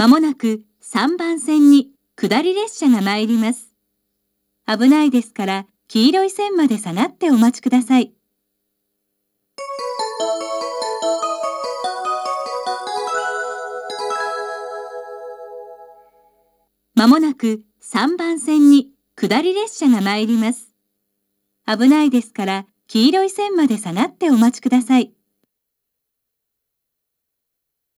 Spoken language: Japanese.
まもなく3番線に下り列車が参ります。危ないですから黄色い線まで下がってお待ちください。まもなく3番線に下り列車が参ります。危ないですから黄色い線まで下がってお待ちください。